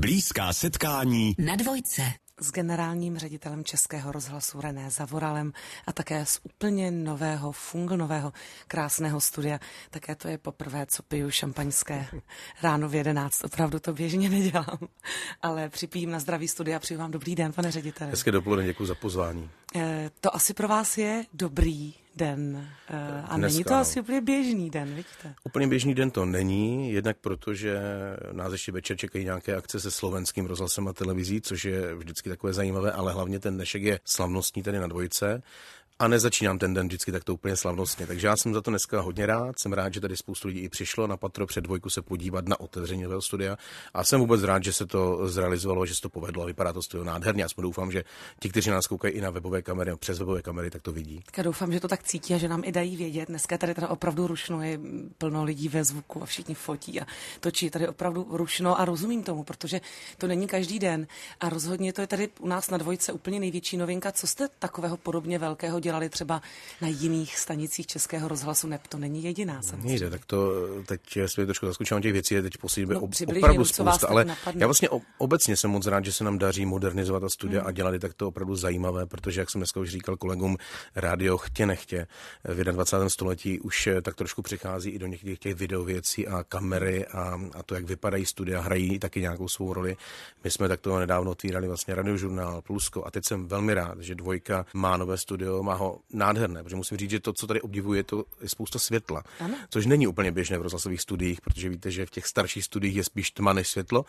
Blízká setkání na Dvojce. S generálním ředitelem Českého rozhlasu René Zavoralem a také z úplně nového, nového, krásného studia. Také to je poprvé, co piju šampaňské ráno v 11. Opravdu to běžně nedělám, ale připijím na zdraví studia. Přeju vám dobrý den, pane řediteli. Hezké dopoledne, děkuji za pozvání. To asi pro vás je dobrý den a dneska, není to asi úplně běžný den, vidíte? Úplně běžný den to není, jednak protože nás ještě večer čekají nějaké akce se Slovenským rozhlasem a televizí, což je vždycky takové zajímavé, ale hlavně ten dnešek je slavnostní tady na Dvojce. A nezačínám ten den vždycky takto úplně slavnostně. Takže já jsem za to dneska hodně rád. Jsem rád, že tady spoustu lidí i přišlo na patro před Dvojku se podívat na otevření nového studia. A jsem vůbec rád, že se to zrealizovalo, že se to povedlo a vypadá to studio nádherně. Já doufám, že ti, kteří nás koukají i na webové kamery, přes webové kamery, tak to vidí. Tak já doufám, že to tak cítí a že nám i dají vědět. Dneska tady teda opravdu rušno, je plno lidí ve zvuku a všichni fotí a točí. Tady opravdu rušno a rozumím tomu, protože to není každý den. A rozhodně to je tady u nás na Dvojce úplně největší novinka. Co jste takového podobně velkého dělali třeba na jiných stanicích Českého rozhlasu? Ne, to není jediná samozřejmě. Nejde, tak to teď jsme trošku zaskočili těch věcí, teď posledně opravdu spousta, ale já vlastně obecně jsem moc rád, že se nám daří modernizovat ta studia a dělat tak to opravdu zajímavé, protože jak jsem dneska už říkal kolegům, rádio chtě nechtě v 21. století už tak trošku přichází i do některých těch videověcí a kamery a to, jak vypadají studia, hrají taky nějakou svou roli. My jsme takto nedávno otvírali vlastně Radiožurnál, Plusko a teď jsem velmi rád, že Dvojka má nové studio, má ho nádherné, protože musím říct, že to, co tady obdivuje, to je spousta světla, což není úplně běžné v rozhlasových studiích, protože víte, že v těch starších studiích je spíš tma než světlo,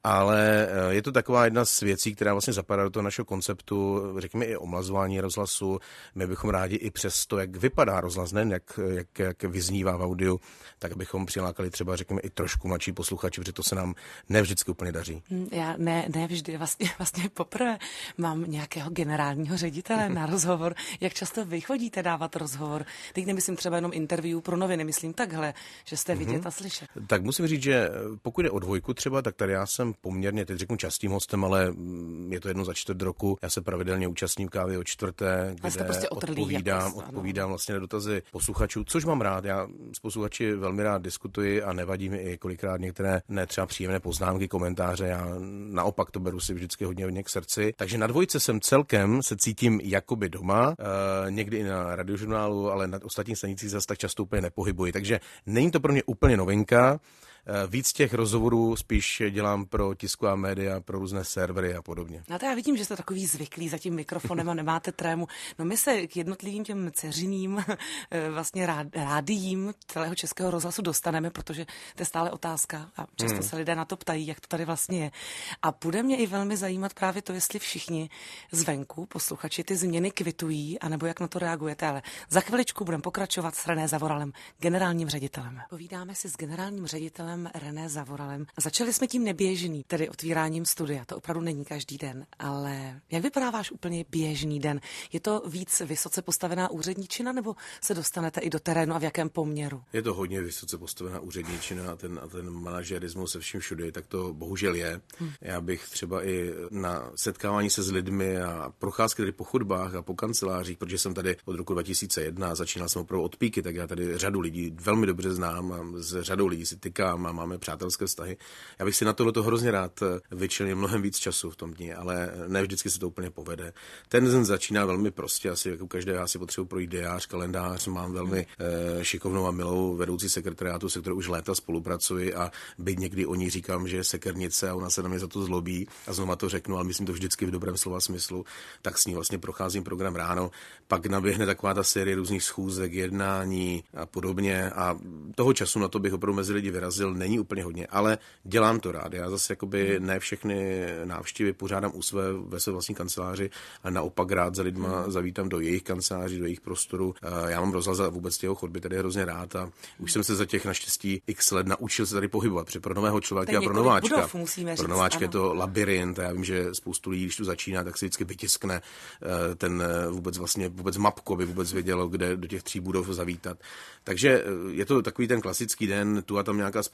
ale je to taková jedna z věcí, která vlastně zapadá do toho našeho konceptu, řekněme i omlazování rozhlasu. My bychom rádi i přes to, jak vypadá rozhlas, ne jak vyznívá v audiu, tak abychom přilákali třeba, řekněme, i trošku mladší posluchači, protože to se nám ne vždycky úplně daří. Já ne vždy, vlastně poprvé mám nějakého generálního ředitele na rozhovor. Jak často vy chodíte dávat rozhovor? Teď nemyslím třeba jenom interview pro noviny, myslím takhle, že jste vidět a slyšet. Tak musím říct, že pokud je o Dvojku třeba, tak tady já jsem poměrně, teď řeknu častým hostem, ale je to jednou za čtvrt roku. Já se pravidelně účastním Kávy o čtvrté, kde prostě odpovídám vlastně na dotazy posluchačů, což mám rád. Já s posluchači velmi rád diskutuji a nevadí mi i kolikrát některé třeba příjemné poznámky, komentáře. Já naopak to beru si vždycky hodně k srdci. Takže na Dvojce jsem celkem se cítím jakoby doma, někdy i na Radiožurnálu, ale na ostatních stanicích zase tak často úplně nepohybuji. Takže není to pro mě úplně novinka. Víc těch rozhovorů spíš dělám pro tisková média, pro různé servery a podobně. No to já vidím, že jste takový zvyklý za tím mikrofonem a nemáte trému. No my se k jednotlivým těm dceřiným vlastně rádiím celého Českého rozhlasu dostaneme, protože to je stále otázka a často se lidé na to ptají, jak to tady vlastně je. A bude mě i velmi zajímat právě to, jestli všichni zvenku, posluchači, ty změny kvitují, anebo jak na to reagujete. Ale za chviličku budeme pokračovat s René Zavoralem, generálním ředitelem. Povídáme si s generálním ředitelem René Zavoralem. A začali jsme tím neběžný, tedy otvíráním studia. To opravdu není každý den, ale jak vypadá váš úplně běžný den? Je to víc vysoce postavená úředničina, nebo se dostanete i do terénu a v jakém poměru? Je to hodně vysoce postavená úředničina a ten manažerismus se vším všude, tak to bohužel je. Já bych třeba i na setkávání se s lidmi a procházky tady po chodbách a po kancelářích, protože jsem tady od roku 2001 a začínal jsem opravdu od píky, tak já tady řadu lidí velmi dobře znám a s řadou lidí si tykám a máme přátelské vztahy. Já bych si na tohleto hrozně rád vyčlenil mnohem víc času v tom dni, ale ne vždycky se to úplně povede. Ten den začíná velmi prostě, asi jako každé, já si potřebuji projít diář, kalendář, mám velmi šikovnou a milou vedoucí sekretariátu, se kterou už léta spolupracuji a byť někdy o ní říkám, že je sekernice a ona se na mě za to zlobí a znova to řeknu, ale myslím to vždycky v dobrém slova smyslu, tak s ní vlastně procházím program ráno, pak naběhne taková ta série různých schůzek, jednání a podobně a toho času na to bych opravdu mezi lidi vyrazil není úplně hodně, ale dělám to rád. Já zase jakoby ne všechny návštěvy pořádám ve své vlastní kanceláři, ale naopak rád za lidma zavítám do jejich kanceláří, do jejich prostoru. Já mám rozhlas a vůbec těho chodby tady hrozně rád a už jsem se za těch naštěstí x let naučil se tady pohybovat, protože pro nového člověka a pro nováčka. Pro nováčka je to labirint a já vím, že spoustu lidí, když tu začíná, tak si vždycky vytiskne ten vůbec mapku, aby vůbec vědělo, kde do těch 3 budov zavítat. Takže je to takový ten klasický den, tu a tam nějaká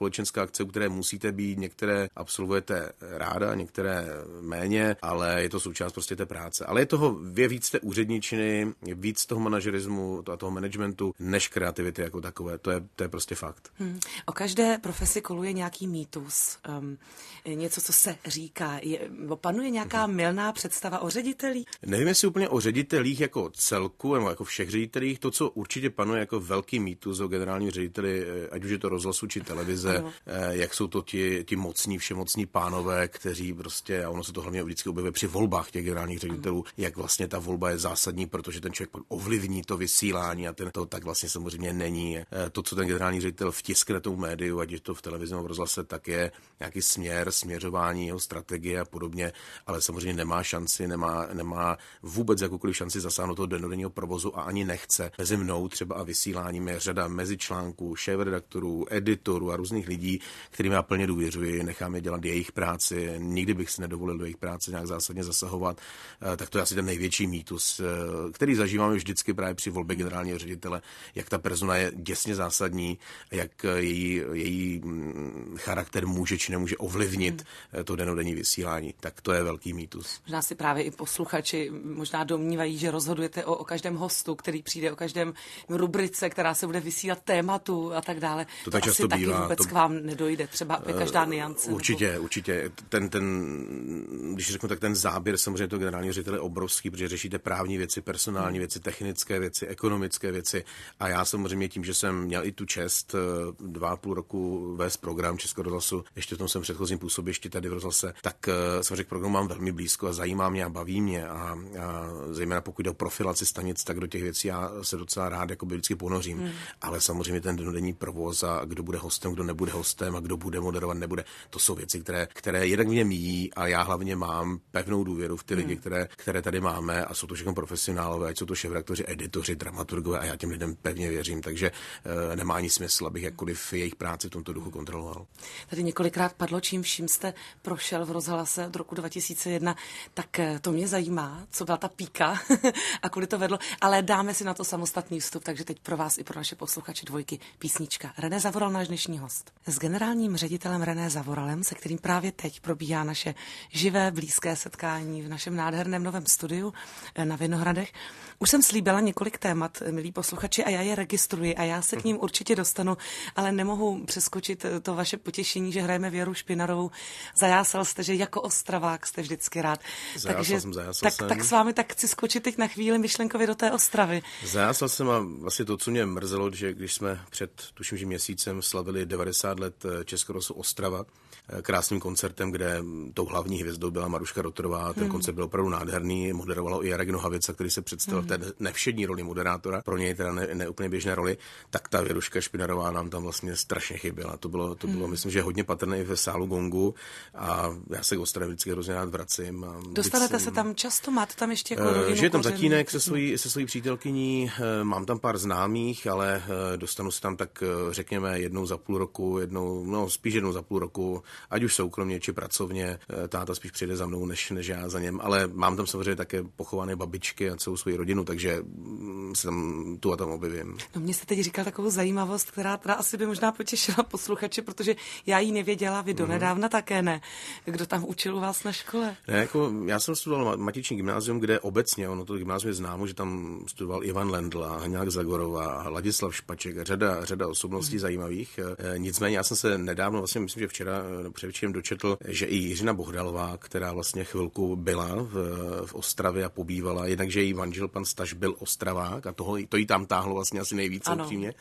společenská akce, u které musíte být, některé absolvujete ráda, některé méně, ale je to součást prostě té práce. Ale je víc té úředničiny, je víc toho manažerismu a toho managementu, než kreativity jako takové. To je prostě fakt. O každé profesi koluje nějaký mýtus, něco, co se říká. Panuje nějaká mylná představa o ředitelích? Nevím, jestli úplně o ředitelích jako celku, nebo jako všech ředitelích. To, co určitě panuje jako velký mýtus o generálním řediteli, ať už je to rozhlasu či televize, jak jsou to ti mocní, všemocní pánové, kteří prostě, a ono se to hlavně vždycky objevuje při volbách těch generálních ředitelů, jak vlastně ta volba je zásadní, protože ten člověk pak ovlivní to vysílání a to tak vlastně samozřejmě není. To, co ten generální ředitel vtiskne tou médiu, ať je to v televizi nebo v rozhlase, tak je nějaký směřování, jeho strategie a podobně, ale samozřejmě nemá šanci, nemá vůbec jakoukoliv šanci zasáhnout toho dennodenního provozu a ani nechce. Mezi mnou třeba a vysíláním je řada mezičlánků, šéfredaktorů, editorů a různých lidí, kterým já plně důvěřuji, nechám je dělat jejich práci, nikdy bych si nedovolil do jejich práce nějak zásadně zasahovat. Tak to je asi ten největší mýtus, který zažíváme vždycky právě při volbě generálního ředitele, jak ta persona je děsně zásadní, jak její charakter může či nemůže ovlivnit to dennodenní vysílání. Tak to je velký mýtus. Možná si právě i posluchači možná domnívají, že rozhodujete o každém hostu, který přijde, o každém rubrice, která se bude vysílat, tématu a tak dále. To tak často asi bývá. Taky vůbec k vám nedojde, třeba každá niance. Určitě. Když řeknu, tak ten záběr samozřejmě toho generálního ředitele je obrovský, protože řešíte právní věci, personální věci, technické věci, ekonomické věci. A já samozřejmě tím, že jsem měl i tu čest 2,5 roku vést program Českého rozhlasu, ještě v tom jsem předchozím působišti tady v rozhlase, tak samozřejmě k programu mám velmi blízko a zajímá mě a baví mě. A zejména pokud jde o profilaci stanic, tak do těch věcí já se docela rád vždycky ponořím. Ale samozřejmě ten dennodenní provoz a kdo bude hostem, kdo nebude hostem a kdo bude moderovat, nebude, to jsou věci, které jednak mě míjí a já hlavně mám pevnou důvěru v ty lidi, které tady máme a jsou to všechno profesionálové, ať jsou to šéfredaktoři, editoři, dramaturgové a já těm lidem pevně věřím, takže nemá ani smysl, abych jakkoliv jejich práci v tomto duchu kontroloval. Tady několikrát padlo, čím vším jste prošel v rozhlase od roku 2001, tak to mě zajímá, co byla ta píka a kudy to vedlo, ale dáme si na to samostatný vstup, takže teď pro vás i pro naše posluchače dvojky písnička. René Zavoral, náš dnešní host. S generálním ředitelem René Zavoralem, se kterým právě teď probíhá naše živé, blízké setkání v našem nádherném novém studiu na Vinohradech. Už jsem slíbila několik témat, milí posluchači, a já je registruji a já se k ním určitě dostanu, ale nemohu přeskočit to vaše potěšení, že hrajeme Věru Špinarovou. Zajásal jste, že jako Ostravák jste vždycky rád. Zajásal jsem. Tak s vámi tak chci skočit teď na chvíli myšlenkově do té Ostravy. Zajásal jsem a vlastně to, co mě mrzelo, že když jsme před, tuším, že měsícem slavili 90 let Českého rozhlasu Ostrava, krásným koncertem, kde tou hlavní hvězdou byla Maruška Rotorová. Ten koncert byl opravdu nádherný, moderovalo i Jarek Nohavica, který se představil v té nevšední roli moderátora, pro něj teda ne úplně běžné roli, tak ta Věruška Špinarová nám tam vlastně strašně chyběla. To bylo myslím, že hodně patrné i ve sálu Gongu a já se k Ostravě vždycky hrozně rád vracím. Dostanete se tam často? Máte tam ještě jako rodinu? Žije tam Tatínek se svojí přítelkyní, mám tam pár známých, ale dostanu se tam tak řekněme jednou za půl roku, spíš jednou za půl roku, ať už soukromně či pracovně. Táta spíš přijde za mnou, než já za něm, ale mám tam samozřejmě také pochované babičky a celou svou rodinu, takže se tam tu a tam objevím. No, mě jste teď říkal takovou zajímavost, která teda asi by možná potěšila posluchače, protože já ji nevěděla, vy donedávna také ne. Kdo tam učil u vás na škole? Ne, já jsem studoval matiční gymnázium, kde obecně, ono to gymnázium je známo, že tam studoval Ivan Lendl, Haňák Zagorová, Ladislav Špaček, řada osobností zajímavých. Nicméně já jsem se nedávno, vlastně myslím, že včera předevčírem dočetl, že i Jiřina Bohdalová, která vlastně chvilku byla v Ostravě a pobývala, jednakže její manžel pan Staš byl Ostravák a to jí tam táhlo vlastně asi nejvíc upřímně.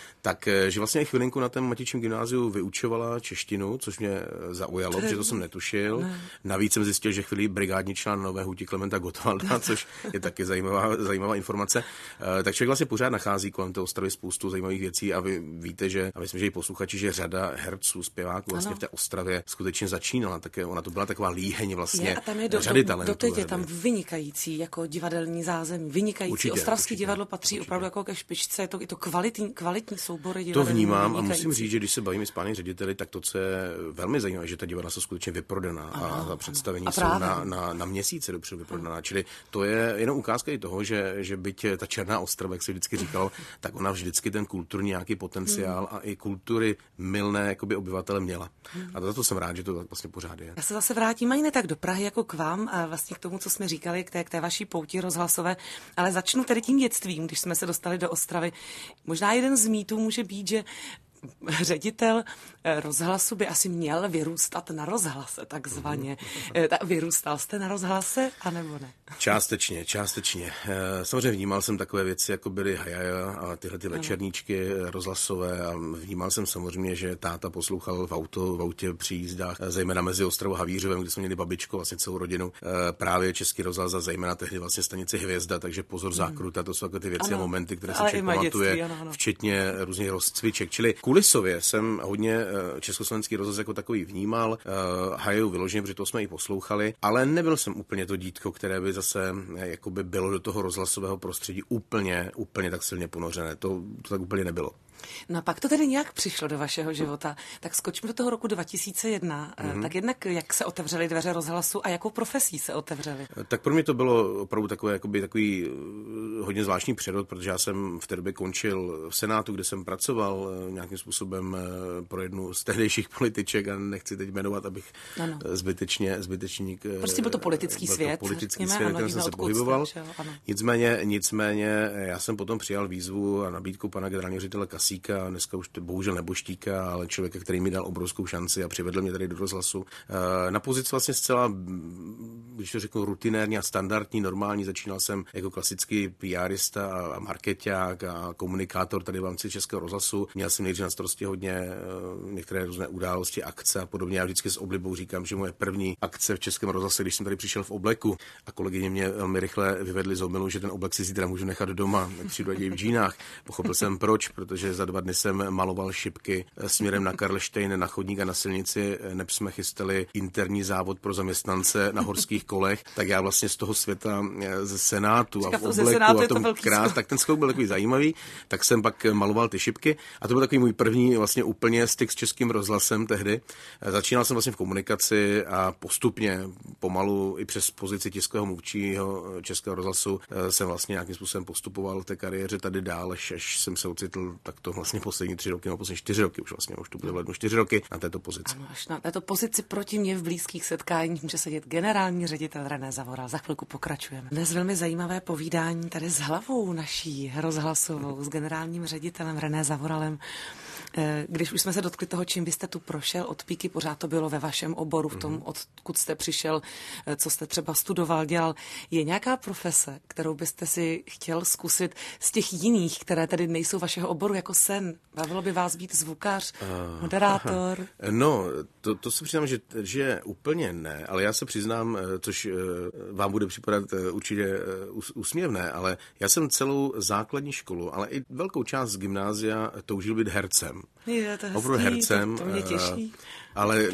Takže vlastně chvilinku na tom matičním gymnáziu vyučovala češtinu, což mě zaujalo, protože to jsem netušil. Ne. Navíc jsem zjistil, že chvíli brigádničila na Nové Huti Klementa Gottwalda, což je taky zajímavá informace. Tak člověk vlastně pořád nachází kolem té Ostravy spoustu zajímavých věcí a vy víte, že, a myslím, že i posluchači, že řada herců, zpěváků vlastně v té Ostravě skutečně začínala. Tak ona to byla taková líheň vlastně řady talentů. Doteď je tam vynikající jako divadelní zázemí, vynikající. Určitě, ostravský divadlo patří opravdu jako ke špičce, je to kvalitní soubory To vnímám a musím říct, že když se bavíme s pány řediteli, tak to, co je velmi zajímavé, že ta divadla jsou skutečně vyprodaná a ta představení jsou na měsíce dopředu vyprodaná. Čili to je jenom ukázka i toho, že byť ta Černá Ostrava, jak se vždycky říkalo, tak ona vždycky ten kulturní nějaký potenciál a i kultury mylné jakoby obyvatele měla. A za to jsem rád, že to tak vlastně pořád je. Já se zase vrátím ani ne tak do Prahy jako k vám a vlastně k tomu, co jsme říkali, k té vaší pouti rozhlasové, ale začnu tedy tím dětstvím, když jsme se dostali do Ostravy. Možná jeden z mýtů může být, že ředitel rozhlasu by asi měl vyrůstat na rozhlase, takzvaně. Vyrůstal jste na rozhlase, anebo ne? Částečně. Samozřejmě vnímal jsem takové věci, jako byly Hajaja a tyhle ty večerníčky rozhlasové a vnímal jsem samozřejmě, že táta poslouchal v autě při jízdách, zejména mezi Ostravou a Havířovem, kde jsme měli babičku, vlastně celou rodinu, právě Český rozhlas a zejména tehdy vlastně stanici Hvězda, takže pozor zákruta, to jsou takové ty věci a momenty, které se člověk pamatuje, včetně různých rozcviček, čili kulisově jsem hodně československý rozhlas jako takový vnímal, Hajaju vyloženě, protože to jsme i poslouchali, ale nebyl jsem úplně to dítko, které by zase jakoby bylo do toho rozhlasového prostředí úplně tak silně ponořené. To tak úplně nebylo. No a pak to tedy nějak přišlo do vašeho života. Tak skočíme do toho roku 2001. Tak jednak jak se otevřely dveře rozhlasu a jakou profesí se otevřely? Tak pro mě to bylo opravdu takový hodně zvláštní přerod, protože já jsem v té době končil v Senátu, kde jsem pracoval nějakým způsobem pro jednu z tehdejších političek a nechci teď jmenovat, abych zbytečně prostě byl to politický svět. Politický svět, kterým jsem se pohyboval. Nicméně já jsem potom přijal výzvu a nabídku pana generálního ředitele Kasíka, dneska už bohužel neboštíka, ale člověka, který mi dal obrovskou šanci a přivedl mě tady do rozhlasu. Na pozici vlastně zcela, když to řeknu, rutinérní a standardní, normální. Začínal jsem jako klasický PRista a markeťák a komunikátor tady v rámci Českého rozhlasu. Měl jsem nejdřív na starosti hodně některé různé události, akce a podobně. Já vždycky s oblibou říkám, že moje první akce v Českém rozhlase, když jsem tady přišel v obleku a kolegyně mě velmi rychle vyvedly z omylu, že ten oblek si zítra můžu nechat doma, tak přijdu v džínách. Pochopil jsem proč, protože za 2 dny jsem maloval šipky směrem na Karlštejn, na chodník a na silnici, neb jsme chystali interní závod pro zaměstnance na horských kolech, tak já vlastně z toho světa ze Senátu a v obleku a tom tak ten skok byl takový zajímavý, tak jsem pak maloval ty šipky a to byl takový můj první vlastně úplně styk s Českým rozhlasem tehdy. Začínal jsem vlastně v komunikaci a postupně pomalu i přes pozici tiskového mluvčího Českého rozhlasu jsem vlastně nějakým způsobem postupoval v té kariéře tady dál, až jsem se ocitl takto vlastně poslední 3 roky, nebo poslední 4 roky už to bude v lednu 4 roky na této pozici. Ano, až na této pozici proti mě v blízkých setkáních může sedět generální ředitel René Zavoral. Za chvilku pokračujeme. Dnes velmi zajímavé povídání tady s hlavou naší rozhlasovou, s generálním ředitelem René Zavoralem. Když už jsme se dotkli toho, čím byste tu prošel od píky, pořád to bylo ve vašem oboru, v tom, odkud jste přišel, co jste třeba studoval, dělal. Je nějaká profese, kterou byste si chtěl zkusit z těch jiných, které tedy nejsou vašeho oboru, jako sen? Bavilo by vás být zvukař, moderátor? No, to se přiznám, že úplně ne, ale já se přiznám, což vám bude připadat určitě úsměvné, ale já jsem celou základní školu, ale i velkou část gymnázia toužil být hercem. Je to hezký, to mě těší. Ale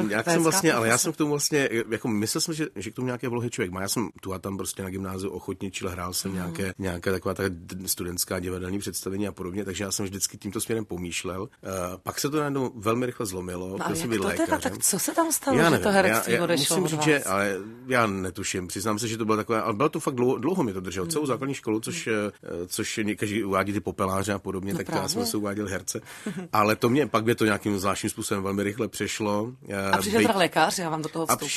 já jsem k tomu vlastně, jako myslel jsem, že k tomu nějaké vlohy člověk má. Já jsem tu a tam prostě na gymnáziu ochotničil, hrál jsem nějaká taková ta studentská divadelní představení a podobně, takže já jsem vždycky tímto směrem pomýšlel. Pak se to najednou velmi rychle zlomilo. No, jsem byl lékařem. Tak co se tam stalo, že to herectví odešlo od vás? Musím říct, ale já netuším. Přiznám se, že to bylo takové, ale bylo to fakt dlouho mi to drželo. Celou základní školu, což každý uvádí ty popeláře a podobně, tak já jsem se uváděl herce. Ale pak mě to nějakým zvláštním způsobem velmi rychle přešlo. A přišel teda lékař, já vám do toho vstoupil.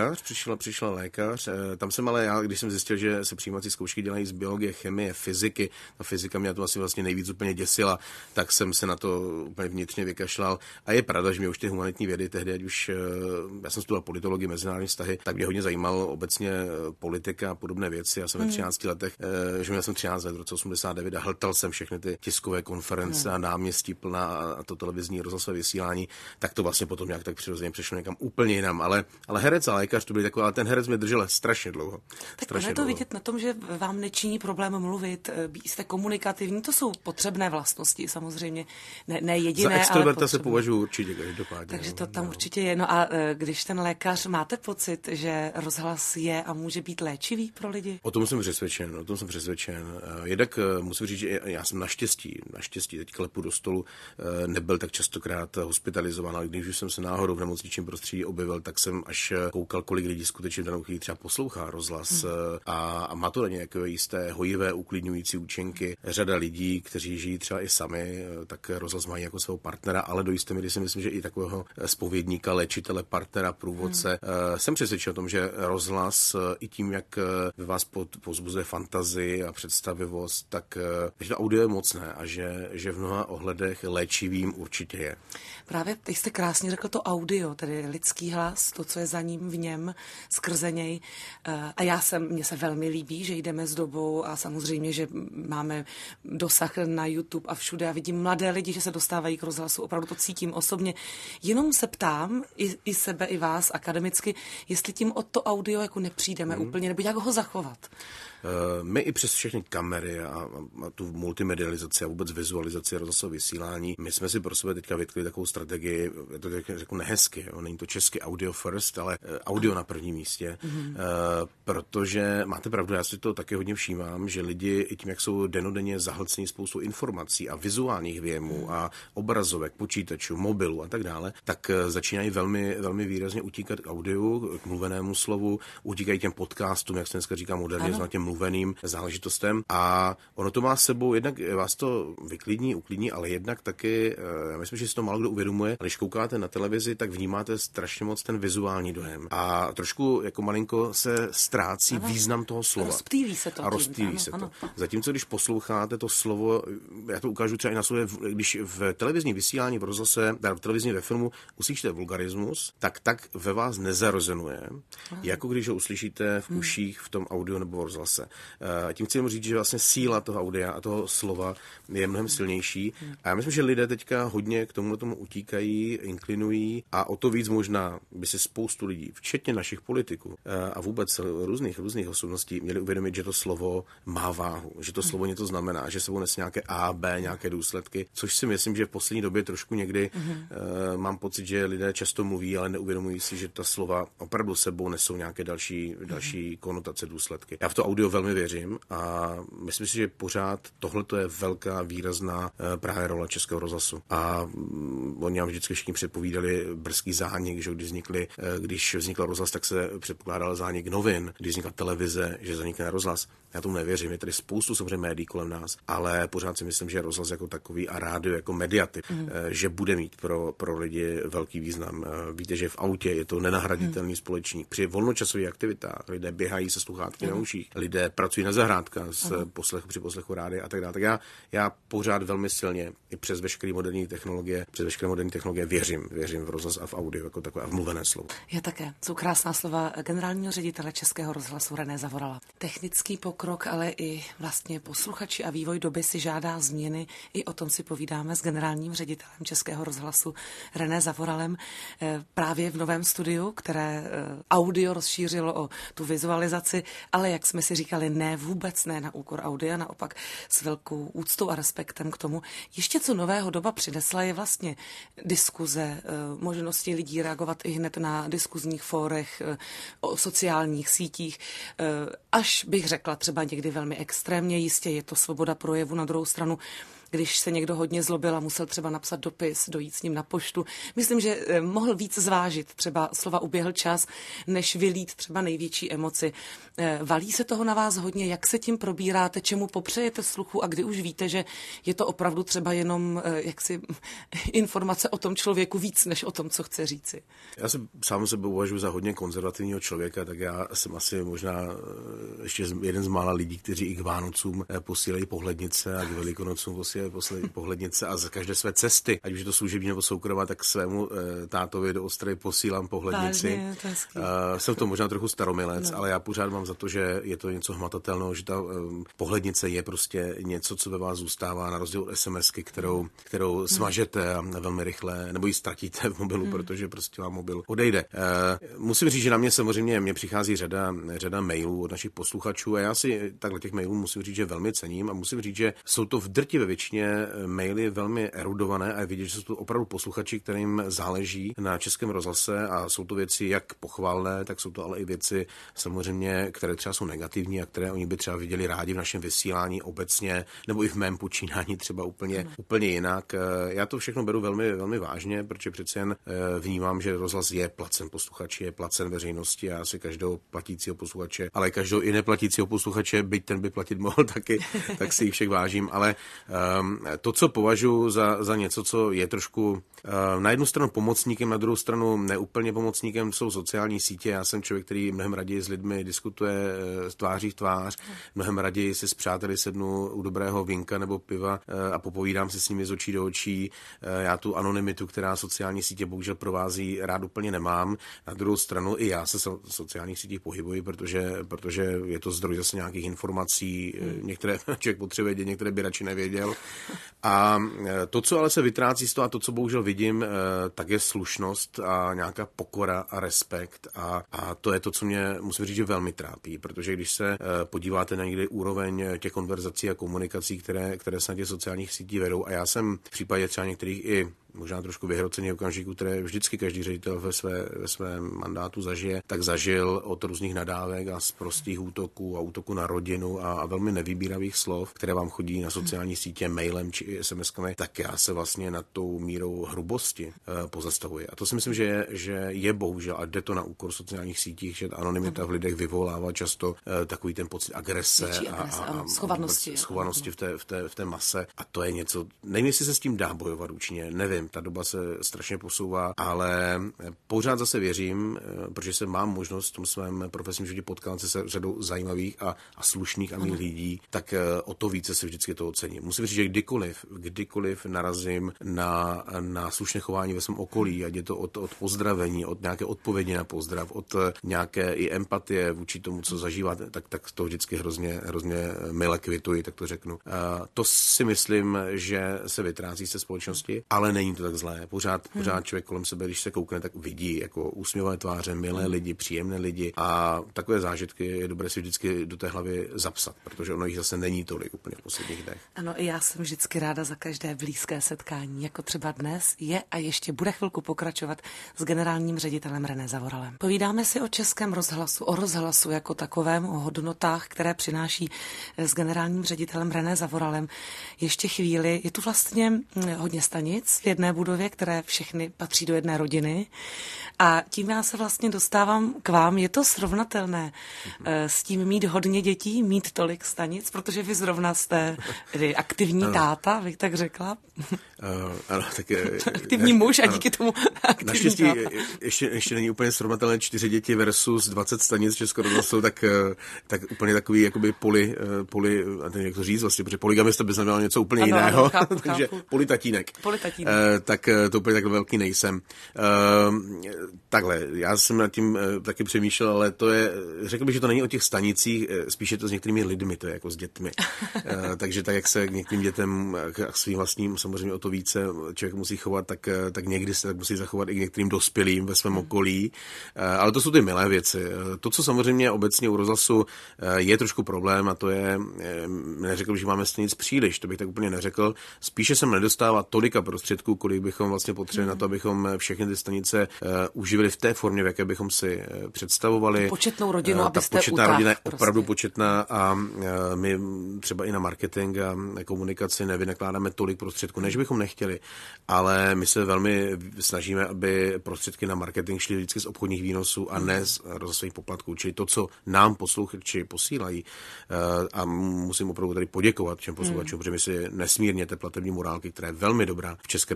A přišel lékař. Tam jsem ale já, když jsem zjistil, že se přijímací zkoušky dělají z biologie, chemie, fyziky, ta fyzika mě to asi vlastně nejvíc úplně děsila, tak jsem se na to úplně vnitřně vykašlal. A je pravda, že mě už ty humanitní vědy tehdy, ať už já jsem studoval politologii, mezinárodní vztahy, tak mě hodně zajímalo obecně politika a podobné věci. Já jsem ve 13 letech, že měl jsem 13 let v roce 89 a hltal jsem všechny ty tiskové konference a náměstí plná a to televizní rozhlasové vysílání, tak to vlastně potom nějak tak přirozeně přešlo někam úplně jinam, ale herec a lékař to byli takové, ale ten herec mě držel strašně dlouho. Tak ono je to vidět na tom, že vám nečiní problém mluvit, jste komunikativní, to jsou potřebné vlastnosti samozřejmě, ne jediné, za extroverta ale se považuji určitě každopádně. Takže to tam určitě je. No a když ten lékař, máte pocit, že rozhlas je a může být léčivý pro lidi? O tom jsem přesvědčen. Jednak musím říct, že já jsem naštěstí, teď klepu do stolu, nebyl tak častokrát hospitalizován, ale když už jsem se náhodou v nemocničním prostředí objevil, tak jsem až koukal, kolik lidí skutečně v danou chvíli třeba poslouchá rozhlas a má to nějaké jisté hojivé uklidňující účinky. Řada lidí, kteří žijí třeba i sami, tak rozhlas mají jako svého partnera, ale do jisté míry si myslím, že i takového zpovědníka, léčitele, partnera, průvodce. Jsem přesvědčen o tom, že rozhlas i tím, jak ve vás pozbuzuje fantazii a představivost, tak že to audio je mocné a že v mnoha ohledech léčivým určitě je. Právě teď jste krásně řekl to audio, tedy lidský hlas, to, co je za ním, v něm, skrze něj. A mně se velmi líbí, že jdeme s dobou a samozřejmě, že máme dosah na YouTube a všude a vidím mladé lidi, že se dostávají k rozhlasu. Opravdu to cítím osobně. Jenom se ptám, i sebe, i vás akademicky, jestli tím od to audio jako nepřijdeme úplně, nebo jak ho zachovat. My i přes všechny kamery a tu multimedializaci a vůbec vizualizaci rozhlasového vysílání, my jsme si pro sebe teďka vytkli takovou strategii, já to řeknu nehezky, není to česky audio first, ale audio na prvním místě, protože máte pravdu, já si to taky hodně všímám, že lidi i tím, jak jsou dennodenně zahlcení spoustou informací a vizuálních věmů a obrazovek, počítačů, mobilů a tak dále, tak začínají velmi, velmi výrazně utíkat k audiu, k mluvenému slovu, utíkají těm podcastům, jak se dneska říká moderně, těm mluveným záležitostem a ono to má s sebou, jednak vás to vyklidní, uklidní, ale jednak taky, já myslím, že si to málo kdo uvědomuje, ale když koukáte na televizi, tak vnímáte strašně moc ten vizuální dojem a trošku jako malinko se ztrácí význam toho slova. Rozptýlí se to. A rozptýlí se to. Zatímco, když posloucháte to slovo, já to ukážu třeba i na slově, když v televizním vysílání, v rozhlase, v televizní ve filmu uslyšíte vulgarismus, tak ve vás nezarozonuje, jako když ho uslyšíte v uších v tom audio nebo v rozhlase. Tím chci říct, že vlastně síla toho audia a toho slova je mnohem silnější. A já myslím, že lidé teďka hodně k tomu utíkají, inklinují a o to víc možná by si spoustu lidí, včetně našich politiků a vůbec různých osobností, měli uvědomit, že to slovo má váhu, že to slovo něco znamená, že sebou nese nějaké A, B, nějaké důsledky, což si myslím, že v poslední době trošku někdy mám pocit, že lidé často mluví, ale neuvědomují si, že ta slova opravdu sebou nesou nějaké další konotace, důsledky. Já v to audio velmi věřím a myslím si, že pořád tohle je velká, výrazná právě role Českého rozhlasu. A oni nám vždycky všichni předpovídali brzký zánik, že když vznikl rozhlas, tak se předpokládal zánik novin, když vznikla televize, že zanikne rozhlas. Já tomu nevěřím, je tady spoustu samozřejmě médií kolem nás, ale pořád si myslím, že rozhlas jako takový a rádio jako mediatyp, že bude mít pro lidi velký význam. Víte, že v autě je to nenahraditelný společník. Při volnočasových aktivitách lidé běhají se sluchátky na uších, lidé pracují na zahrádkách při poslechu rádia a tak dále. Tak já pořád velmi silně i přes veškeré moderní technologie, věřím v rozhlas a v audio jako takové a v mluvené slovo. Já také. Jsou krásná slova generálního ředitele Českého rozhlasu René Zavorala. Technický pokrok, ale i vlastně posluchači a vývoj doby si žádá změny. I o tom si povídáme s generálním ředitelem Českého rozhlasu René Zavoralem právě v novém studiu, které audio rozšířilo o tu vizualizaci, ale jak jsme si říkali, vůbec ne na úkor audia, naopak s velkou úctou a respektem k tomu. Ještě co nového doba přinesla je vlastně diskuze, možnosti lidí reagovat i hned na diskuzních fórech, o sociálních sítích, až bych řekla třeba někdy velmi extrémně, jistě je to svoboda projevu, na druhou stranu když se někdo hodně zlobil a musel třeba napsat dopis, dojít s ním na poštu. Myslím, že mohl víc zvážit, třeba slova uběhl čas, než vylít třeba největší emoci. Valí se toho na vás hodně, jak se tím probíráte, čemu popřejete sluchu a kdy už víte, že je to opravdu třeba jenom jaksi informace o tom člověku víc, než o tom, co chce říci. Já se sám sebe uvažuji za hodně konzervativního člověka, tak já jsem asi možná ještě jeden z mála lidí, kteří i k Vánocům posílají pohlednice a k Velikonocům posílají pohlednice a z každé své cesty, ať už je to služební nebo soukromá, tak svému tátovi do Ostravy posílám pohlednici. Jsem to možná trochu staromilec, ale já pořád mám za to, že je to něco hmatatelného, že ta pohlednice je prostě něco, co ve vás zůstává na rozdíl od SMSky, kterou smažete a velmi rychle, nebo ji ztratíte v mobilu, protože prostě vám mobil odejde. Musím říct, že na mě samozřejmě přichází řada mailů od našich posluchačů a já si takhle těch mailů musím říct, že velmi cením a musím říct, že jsou to v drtivé většině maily velmi erudované a je vidět, že jsou to opravdu posluchači, kterým záleží na Českém rozhlase a jsou to věci jak pochvalné, tak jsou to ale i věci samozřejmě, které třeba jsou negativní a které oni by třeba viděli rádi v našem vysílání obecně nebo i v mém počínání třeba úplně jinak. Já to všechno beru velmi, velmi vážně, protože přece jen vnímám, že rozhlas je placen posluchači, je placen veřejnosti a asi každého platícího posluchače, ale každého i neplatícího posluchače, byť ten by platit mohl taky, tak si jich všech vážím, ale to, co považuji za něco, co je trošku na jednu stranu pomocníkem, na druhou stranu neúplně pomocníkem, jsou sociální sítě. Já jsem člověk, který mnohem raději s lidmi diskutuje tváří v tvář, mnohem raději si s přáteli sednu u dobrého vínka nebo piva a popovídám si s nimi z očí do očí. Já tu anonymitu, která sociální sítě bohužel provází, rád úplně nemám. Na druhou stranu i já se v sociálních sítích pohybuji, protože je to zdroj zase nějakých informací, některé člověk potřebuje vědět, některé by radši nevěděl. A to, co ale se vytrácí z toho a to, co bohužel vidím, tak je slušnost a nějaká pokora a respekt a to je to, co mě, musím říct, že velmi trápí, protože když se podíváte na někdy úroveň těch konverzací a komunikací, které se na těch sociálních sítích vedou a já jsem v případě třeba některých i možná trošku vyhrocený okamžiků, které vždycky každý ředitel ve svém mandátu zažije, tak zažil od různých nadávek a z prostých útoků a útoků na rodinu a velmi nevybíravých slov, které vám chodí na sociální sítě mailem či SMS-kami, tak já se vlastně nad tou mírou hrubosti pozastavuji. A to si myslím, že je bohužel, a jde to na úkor sociálních sítích, že anonymita v lidech vyvolává často takový ten pocit agrese a schovanosti v té mase. A to je něco, nevím, jestli se s tím dá bojovat účinně, nevím. Ta doba se strašně posouvá, ale pořád zase věřím, protože jsem mám možnost v tom svém profesním životě potkat se řadou zajímavých a slušných a milých lidí, tak o to více se vždycky toho cením. Musím říct, že kdykoliv narazím na slušné chování ve svém okolí, ať je to od pozdravení, od nějaké odpovědi na pozdrav, od nějaké i empatie vůči tomu, co zažíváte, tak to vždycky hrozně mile kvituji, tak to řeknu. To si myslím, že se vytrácí ze společnosti, ale není to tak zlé. Pořád člověk kolem sebe, když se koukne, tak vidí jako úsměvné tváře, milé lidi, příjemné lidi a takové zážitky je dobré si vždycky do té hlavy zapsat, protože ono jich zase není tolik úplně v posledních dnech. Ano, já jsem vždycky ráda za každé blízké setkání, jako třeba dnes je a ještě bude chvilku pokračovat s generálním ředitelem René Zavoralem. Povídáme si o Českém rozhlasu, o rozhlasu jako takovém, o hodnotách, které přináší s generálním ředitelem René Zavoralem. Ještě chvíli, je tu vlastně hodně stanic v jedné budově, které všechny patří do jedné rodiny. A tím já se vlastně dostávám k vám. Je to srovnatelné s tím mít hodně dětí, mít tolik stanic, protože vy zrovna jste aktivní táta, bych tak řekla. Ano, tak aktivní muž a díky tomu aktivní naštěstí táta. ještě není úplně srovnatelné 4 děti versus 20 stanic Českého rozhlasu, tak úplně takový jakoby poli, a ten jak to říct vlastně, protože poligamista by znamenalo něco úplně jiného, takže politatínek. Tak to úplně tak velký nejsem. Takhle, já jsem nad tím taky přemýšlel, ale to je, řekl bych, že to není o těch stanicích, spíše to s některými lidmi, to je jako s dětmi. Takže tak, jak se k některým dětem a svým vlastním samozřejmě o to více člověk musí chovat, tak někdy se tak musí zachovat i k některým dospělým ve svém okolí. Ale to jsou ty milé věci. To, co samozřejmě obecně u rozhlasu je trošku problém, a to je, neřekl, že máme stanic příliš, to bych tak úplně neřekl. Spíše jsem nedostává tolika prostředků, kolik bychom vlastně potřebovali na to, abychom všechny ty stanice uživili v té formě, v jaké bychom si představovali. Početnou rodinu, abyste ta početná rodina je prostě opravdu početná a my třeba i na marketing a komunikaci nevynakládáme tolik prostředků, než bychom nechtěli, ale my se velmi snažíme, aby prostředky na marketing šly vždycky z obchodních výnosů a ne z rozhlasových poplatků, čili to, co nám posluchači posílají. A musím opravdu tady poděkovat všem posluchačům, protože my si nesmírně té platební morálky, která je velmi dobrá v České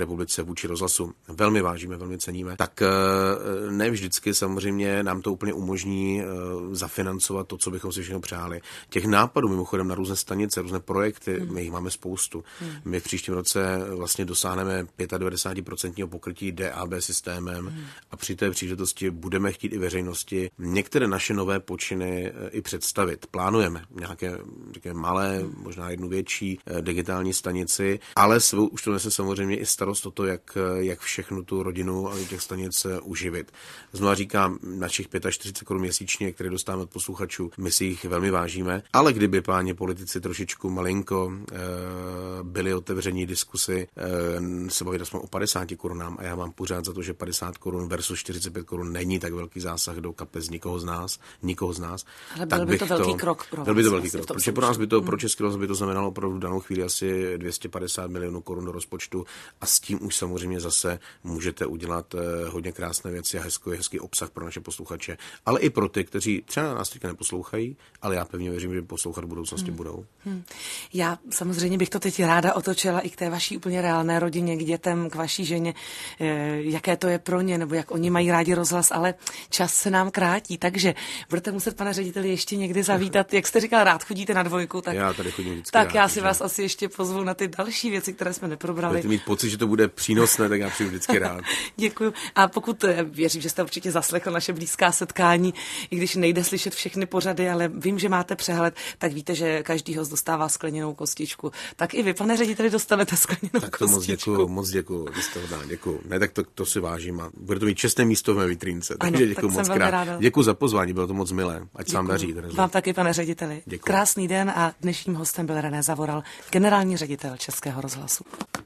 republice vůči rozhlasu velmi vážíme, velmi ceníme, tak ne vždycky samozřejmě nám to úplně umožní zafinancovat to, co bychom si všechno přáli. Těch nápadů mimochodem na různé stanice, různé projekty, my jich máme spoustu. My v příštím roce vlastně dosáhneme 95% pokrytí DAB systémem a při té příležitosti budeme chtít i veřejnosti některé naše nové počiny i představit. Plánujeme nějaké malé, možná jednu větší digitální stanici, ale už to nese samozřejmě i starost o to, jak všechnu tu rodinu a těch stanic uživit. Znovu říkám, našich 45 korun měsíčně, které dostáváme od posluchačů, my si jich velmi vážíme, ale kdyby páni politici trošičku malinko byli otevření diskusy, se bavit aspoň o 50 korunám a já mám pořád za to, že 50 korun versus 45 korun není tak velký zásah do kapes nikoho z nás. Ale byl by to velký krok pro vás. Byl by to velký krok, protože pro nás by to, pro Český rozhlas by to znamenalo opravdu v danou chvíli asi 250 milionů korun do rozpočtu a s tím už samozřejmě zase můžete udělat hodně krásné věci a hezký obsah pro naše posluchače, ale i pro ty, kteří třeba nás teďka neposlouchají, ale já pevně věřím, že poslouchat v budoucnosti budou. Já samozřejmě bych to teď ráda otočila i k té vaší úplně reálné rodině, k dětem, k vaší ženě, jaké to je pro ně, nebo jak oni mají rádi rozhlas, ale čas se nám krátí, takže budete muset, pane řediteli, ještě někdy zavítat. Jak jste říkal, rád chodíte na Dvojku, tak já tady chodím vždycky tak rád, já si vás asi ještě pozvu na ty další věci, které jsme neprobrali. Budete mít pocit, že to bude přínosné, tak já přijdu vždycky rád. Děkuju. A pokud věřím, že jste určitě zaslechl naše blízká setkání, i když nejde slyšet všechny pořady, ale vím, že máte přehled, tak víte, že každý host dostává skleněnou kostičku. Tak i vy, pane řediteli, dostanete skleněnou tak to kostičku. Moc děkuju. Děkuju. Ne, tak to si vážím a bude to mít čestné místo v mé vitrínce. Takže děkuju moc krát. Děkuju za pozvání, bylo to moc milé. Ať se vám daří. Vám taky, pane řediteli. Děkuju. Krásný den a dnešním hostem byl René Zavoral, generální ředitel Českého rozhlasu.